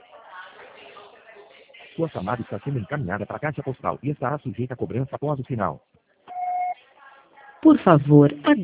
Sua chamada está sendo encaminhada para a caixa postal e estará sujeita a cobrança após o sinal. Por favor,